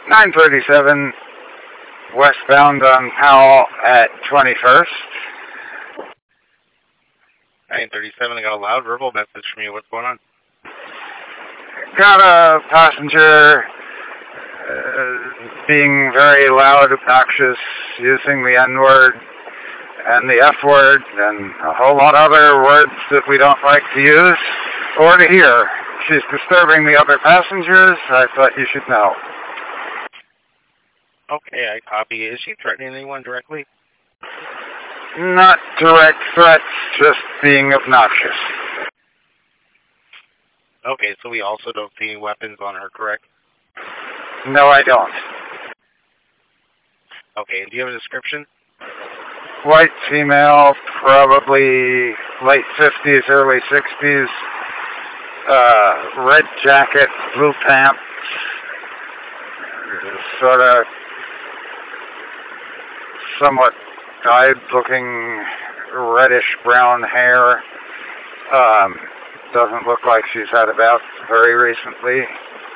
937 westbound on Powell at 21st. 937, I got a loud verbal message from you. What's going on? Got a passenger being very loud, obnoxious, using the N-word and the F-word and a whole lot of other words that we don't like to use or to hear. She's disturbing the other passengers. I thought you should know. Okay, I copy. Is she threatening anyone directly? Not direct threats, just being obnoxious. Okay, so we also don't see any weapons on her, correct? No, I don't. Okay, and do you have a description? White female, probably late 50s, early 60s. Red jacket, blue pants. Sort of somewhat dyed-looking reddish-brown hair. Doesn't look like she's had a bath very recently.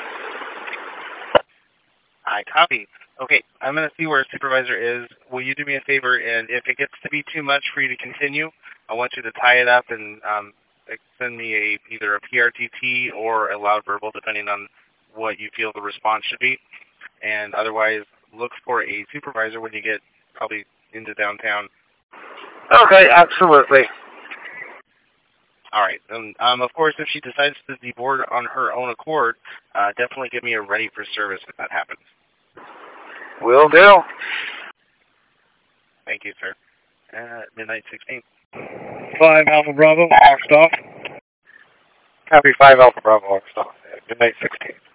I copy. Okay, I'm going to see where a supervisor is. Will you do me a favor, and if it gets to be too much for you to continue, I want you to tie it up and send me either a PRTT or a loud verbal, depending on what you feel the response should be. And otherwise, look for a supervisor when you get probably into downtown. Okay, absolutely. All right. And, of course, if she decides to deboard on her own accord, definitely give me a ready for service if that happens. Will do. Thank you, sir. Midnight 16. 5 Alpha Bravo, Oxed off. Copy 5 Alpha Bravo, Oxed off. Midnight 16.